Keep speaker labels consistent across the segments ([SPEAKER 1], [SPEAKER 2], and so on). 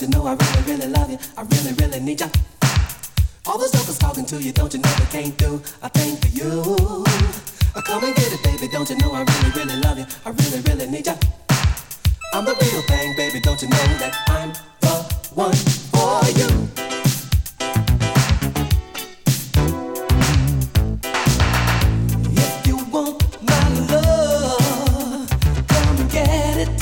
[SPEAKER 1] you know I really, really love you? I really, really need you. All those jokers talking to you, don't you know they can't do a thing for you? Come and get it, baby, don't you know I really, really love you? I really, really need you. I'm the real thing, baby, don't you know that I'm the one for you? If you want my love, come and get it.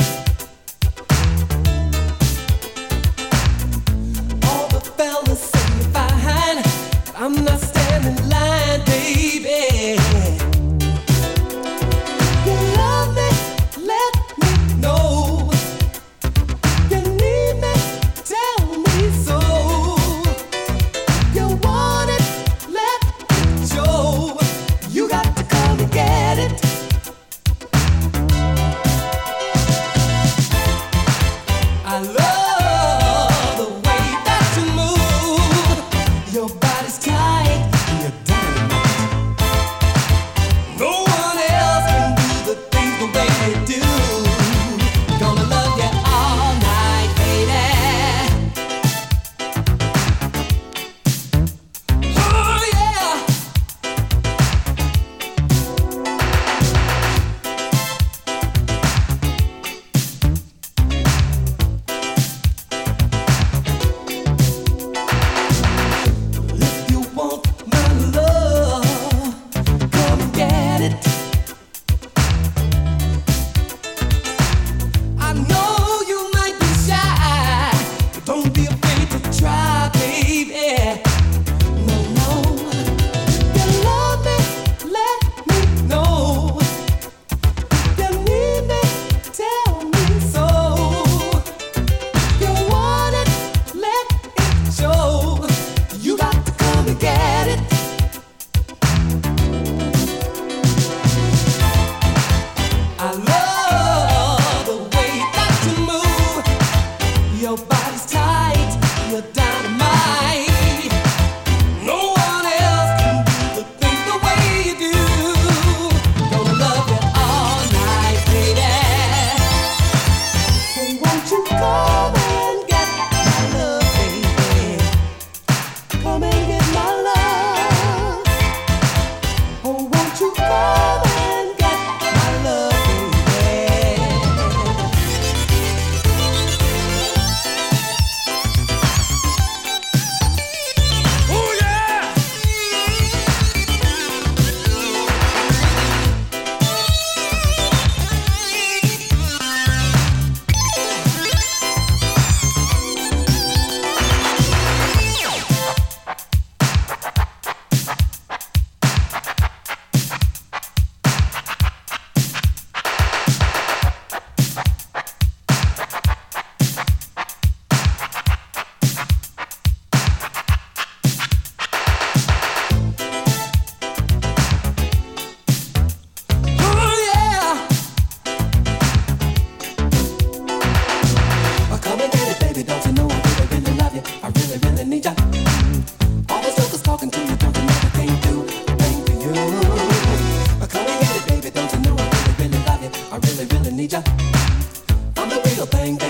[SPEAKER 1] All the fellas say you're fine, but I'm not standing in line, baby. You love me, let me know. You need me, tell me so. You want it, let it show. You got to come and get it. I love the way that you move. Your body's tight, you're dynamite. No one else can do the things the way you do. Gonna love you all night, baby. Oh yeah. If you want my love, come and get it. I know you might be shy, but don't be afraid to try, baby. No, no. You love me, let me know. You need me, tell me so. You want it, let it show. You got to come and get it. I love the way that you move. Your body's tight, you're dynamite. No one else can do the things the way you do. Gonna love you all night, baby. Say, won't you come and get my love, baby? Come and get my love. Oh, won't you come and get my love, baby? Oh yeah! Oh yeah! Come and get it, baby, don't you know I really, really love you? I really, really need you. All those jokers talking to you, don't you know they can't do a thing for you? Come and get it, baby, don't you know I really, really love you? I really, really need you. I'm the real thing, baby.